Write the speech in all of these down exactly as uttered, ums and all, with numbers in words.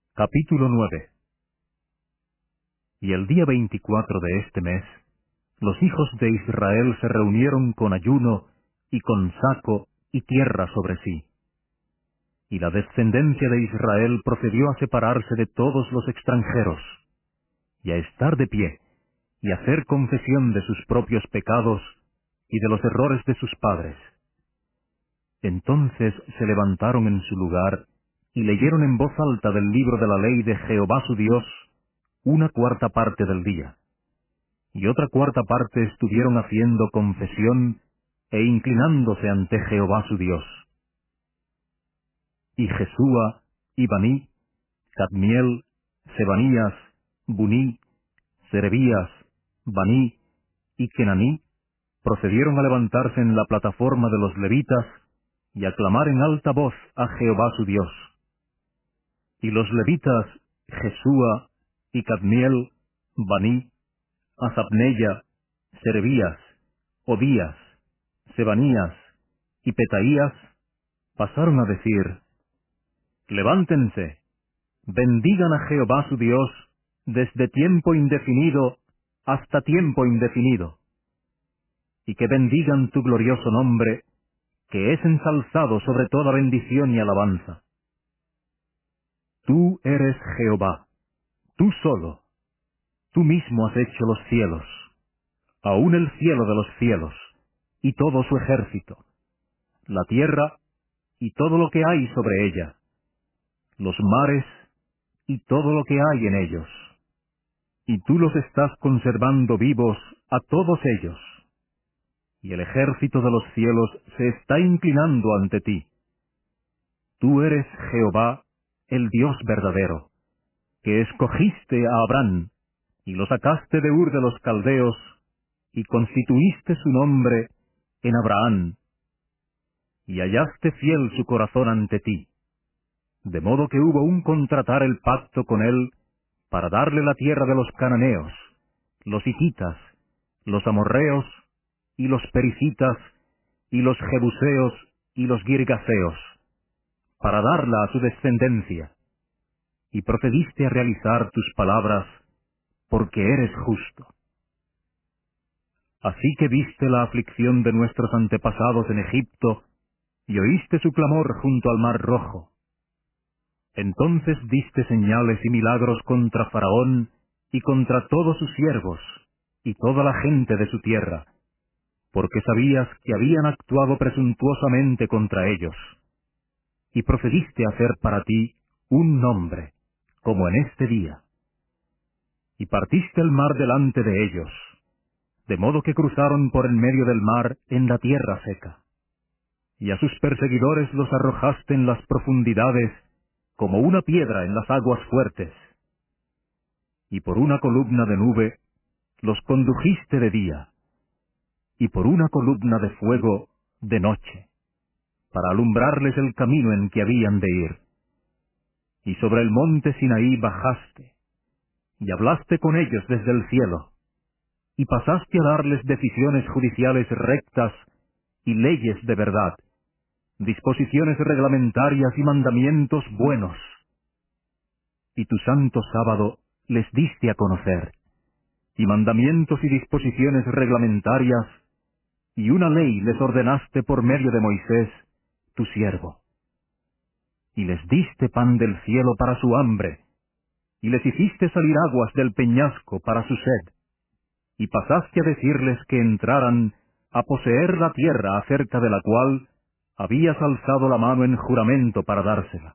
Capítulo nueve. Y el día veinticuatro de este mes, los hijos de Israel se reunieron con ayuno y con saco y tierra sobre sí. Y la descendencia de Israel procedió a separarse de todos los extranjeros, y a estar de pie, y a hacer confesión de sus propios pecados y de los errores de sus padres. Entonces se levantaron en su lugar, y leyeron en voz alta del libro de la ley de Jehová su Dios, una cuarta parte del día. Y otra cuarta parte estuvieron haciendo confesión e inclinándose ante Jehová su Dios. Y Jesúa, y Baní, Cadmiel, Sebanías, Buní, Serebías, Baní y Kenaní procedieron a levantarse en la plataforma de los levitas y a clamar en alta voz a Jehová su Dios. Y los levitas, Jesúa, y Cadmiel, Baní, Asapneya, Serebías, Odías, Sebanías y Petaías, pasaron a decir: Levántense, bendigan a Jehová su Dios desde tiempo indefinido hasta tiempo indefinido, y que bendigan tu glorioso nombre, que es ensalzado sobre toda bendición y alabanza. Tú eres Jehová, tú solo, tú mismo has hecho los cielos, aun el cielo de los cielos, y todo su ejército, la tierra y todo lo que hay sobre ella, los mares y todo lo que hay en ellos. Y tú los estás conservando vivos a todos ellos, y el ejército de los cielos se está inclinando ante ti. Tú eres Jehová, el Dios verdadero, que escogiste a Abraham, y lo sacaste de Ur de los Caldeos, y constituiste su nombre en Abraham, y hallaste fiel su corazón ante ti, de modo que hubo un contratar el pacto con él, para darle la tierra de los cananeos, los hititas, los amorreos, y los pericitas, y los jebuseos, y los girgaseos, para darla a su descendencia. Y procediste a realizar tus palabras, porque eres justo. Así que viste la aflicción de nuestros antepasados en Egipto, y oíste su clamor junto al mar Rojo. Entonces diste señales y milagros contra Faraón y contra todos sus siervos, y toda la gente de su tierra, porque sabías que habían actuado presuntuosamente contra ellos. Y procediste a hacer para ti un nombre, como en este día. Y partiste el mar delante de ellos, de modo que cruzaron por en medio del mar en la tierra seca. Y a sus perseguidores los arrojaste en las profundidades, como una piedra en las aguas fuertes. Y por una columna de nube los condujiste de día, y por una columna de fuego de noche, para alumbrarles el camino en que habían de ir. Y sobre el monte Sinaí bajaste, y hablaste con ellos desde el cielo, y pasaste a darles decisiones judiciales rectas y leyes de verdad, disposiciones reglamentarias y mandamientos buenos. Y tu santo sábado les diste a conocer, y mandamientos y disposiciones reglamentarias, y una ley les ordenaste por medio de Moisés, tu siervo. Y les diste pan del cielo para su hambre, y les hiciste salir aguas del peñasco para su sed, y pasaste a decirles que entraran a poseer la tierra acerca de la cual habías alzado la mano en juramento para dársela.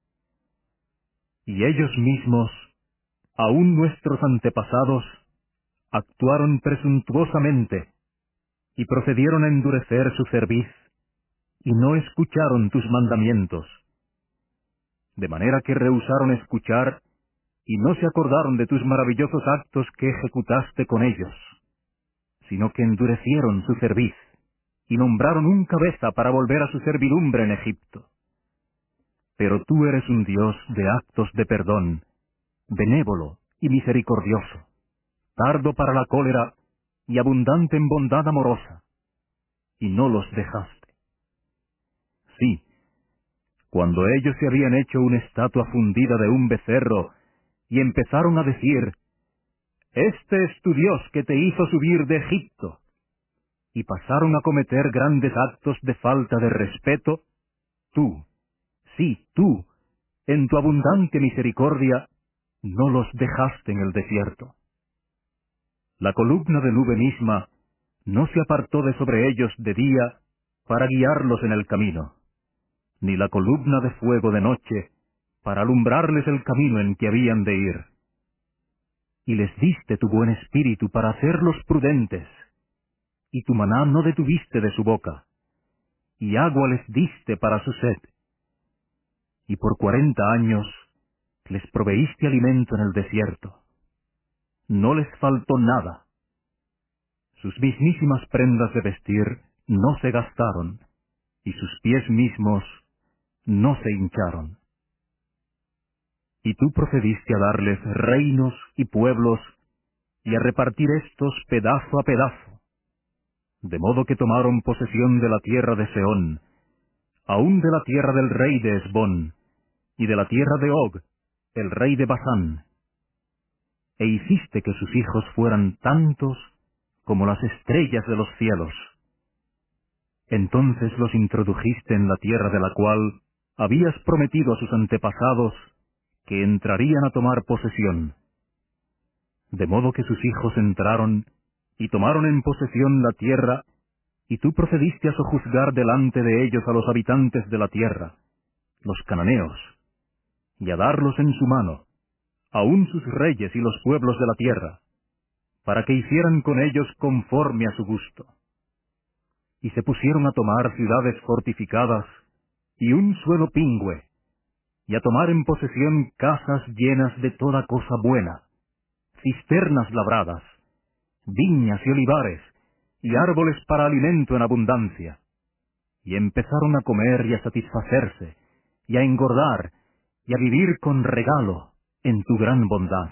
Y ellos mismos, aun nuestros antepasados, actuaron presuntuosamente, y procedieron a endurecer su cerviz, y no escucharon tus mandamientos, de manera que rehusaron escuchar, y no se acordaron de tus maravillosos actos que ejecutaste con ellos, sino que endurecieron su cerviz, y nombraron un cabeza para volver a su servidumbre en Egipto. Pero tú eres un Dios de actos de perdón, benévolo y misericordioso, tardo para la cólera y abundante en bondad amorosa, y no los dejaste. Sí, cuando ellos se habían hecho una estatua fundida de un becerro, y empezaron a decir, «Este es tu Dios que te hizo subir de Egipto», y pasaron a cometer grandes actos de falta de respeto, tú, sí, tú, en tu abundante misericordia, no los dejaste en el desierto. La columna de nube misma no se apartó de sobre ellos de día para guiarlos en el camino, ni la columna de fuego de noche para alumbrarles el camino en que habían de ir. Y les diste tu buen espíritu para hacerlos prudentes, y tu maná no detuviste de su boca, y agua les diste para su sed. Y por cuarenta años les proveíste alimento en el desierto. No les faltó nada. Sus mismísimas prendas de vestir no se gastaron, y sus pies mismos no se hincharon. Y tú procediste a darles reinos y pueblos, y a repartir estos pedazo a pedazo, de modo que tomaron posesión de la tierra de Seón, aun de la tierra del rey de Esbón, y de la tierra de Og, el rey de Basán. E hiciste que sus hijos fueran tantos como las estrellas de los cielos. Entonces los introdujiste en la tierra de la cual habías prometido a sus antepasados que entrarían a tomar posesión. De modo que sus hijos entraron y tomaron en posesión la tierra, y tú procediste a sojuzgar delante de ellos a los habitantes de la tierra, los cananeos, y a darlos en su mano, aun sus reyes y los pueblos de la tierra, para que hicieran con ellos conforme a su gusto. Y se pusieron a tomar ciudades fortificadas y un suelo pingüe, y a tomar en posesión casas llenas de toda cosa buena, cisternas labradas, viñas y olivares, y árboles para alimento en abundancia. Y empezaron a comer y a satisfacerse, y a engordar, y a vivir con regalo en tu gran bondad.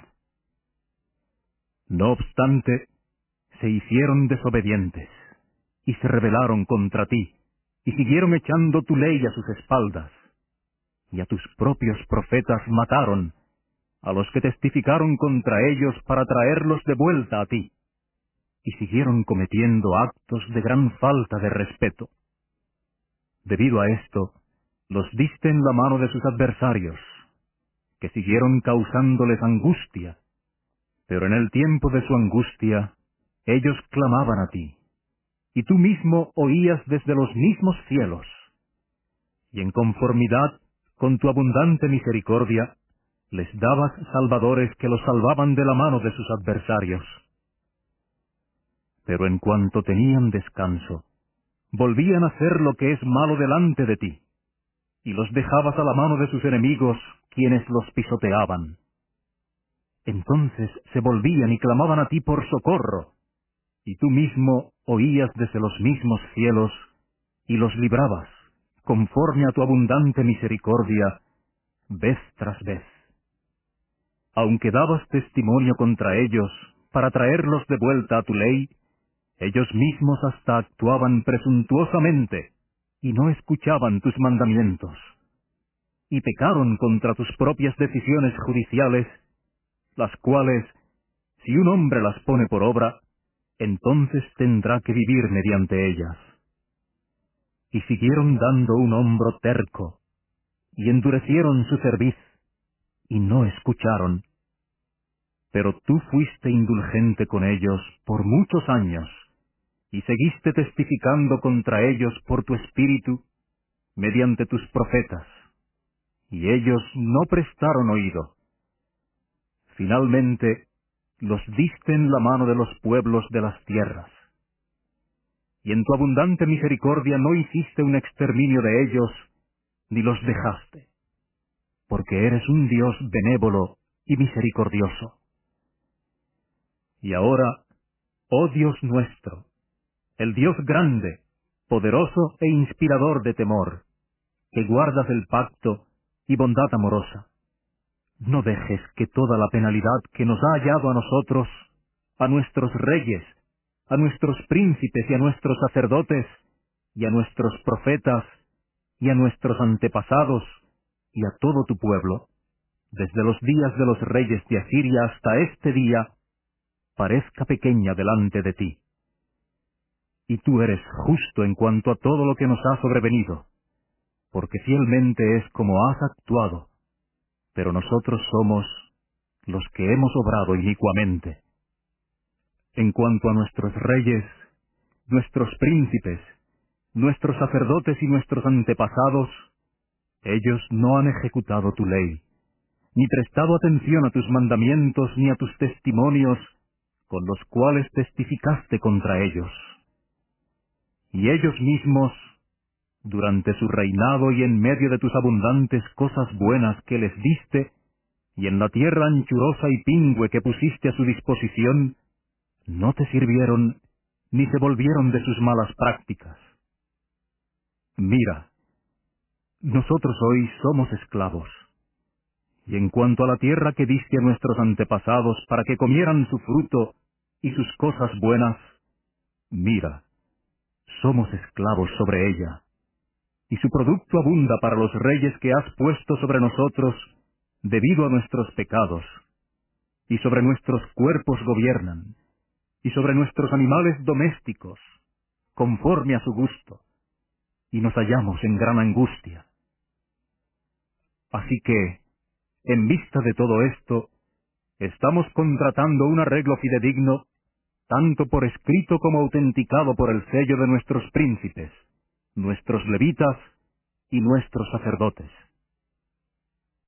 No obstante, se hicieron desobedientes, y se rebelaron contra ti, y siguieron echando tu ley a sus espaldas, y a tus propios profetas mataron, a los que testificaron contra ellos para traerlos de vuelta a ti, y siguieron cometiendo actos de gran falta de respeto. Debido a esto, los diste en la mano de sus adversarios, que siguieron causándoles angustia, pero en el tiempo de su angustia, ellos clamaban a ti, y tú mismo oías desde los mismos cielos, y en conformidad con tu abundante misericordia, les dabas salvadores que los salvaban de la mano de sus adversarios. Pero en cuanto tenían descanso, volvían a hacer lo que es malo delante de ti, y los dejabas a la mano de sus enemigos, quienes los pisoteaban. Entonces se volvían y clamaban a ti por socorro, y tú mismo oías desde los mismos cielos, y los librabas, conforme a tu abundante misericordia, vez tras vez. Aunque dabas testimonio contra ellos, para traerlos de vuelta a tu ley, ellos mismos hasta actuaban presuntuosamente, y no escuchaban tus mandamientos, y pecaron contra tus propias decisiones judiciales, las cuales, si un hombre las pone por obra, entonces tendrá que vivir mediante ellas. Y siguieron dando un hombro terco, y endurecieron su cerviz, y no escucharon. Pero tú fuiste indulgente con ellos por muchos años, y seguiste testificando contra ellos por tu espíritu, mediante tus profetas, y ellos no prestaron oído. Finalmente, los diste en la mano de los pueblos de las tierras. Y en tu abundante misericordia no hiciste un exterminio de ellos, ni los dejaste, porque eres un Dios benévolo y misericordioso. Y ahora, oh Dios nuestro, el Dios grande, poderoso e inspirador de temor, que guardas el pacto y bondad amorosa, no dejes que toda la penalidad que nos ha hallado a nosotros, a nuestros reyes, a nuestros príncipes y a nuestros sacerdotes, y a nuestros profetas, y a nuestros antepasados, y a todo tu pueblo, desde los días de los reyes de Asiria hasta este día, parezca pequeña delante de ti. Y tú eres justo en cuanto a todo lo que nos ha sobrevenido, porque fielmente es como has actuado, pero nosotros somos los que hemos obrado inicuamente. En cuanto a nuestros reyes, nuestros príncipes, nuestros sacerdotes y nuestros antepasados, ellos no han ejecutado tu ley, ni prestado atención a tus mandamientos ni a tus testimonios, con los cuales testificaste contra ellos. Y ellos mismos, durante su reinado y en medio de tus abundantes cosas buenas que les diste, y en la tierra anchurosa y pingüe que pusiste a su disposición, no te sirvieron, ni se volvieron de sus malas prácticas. Mira, nosotros hoy somos esclavos, y en cuanto a la tierra que diste a nuestros antepasados para que comieran su fruto y sus cosas buenas, mira, somos esclavos sobre ella, y su producto abunda para los reyes que has puesto sobre nosotros debido a nuestros pecados, y sobre nuestros cuerpos gobiernan, y sobre nuestros animales domésticos, conforme a su gusto, y nos hallamos en gran angustia. Así que, en vista de todo esto, estamos contratando un arreglo fidedigno, tanto por escrito como autenticado por el sello de nuestros príncipes, nuestros levitas y nuestros sacerdotes.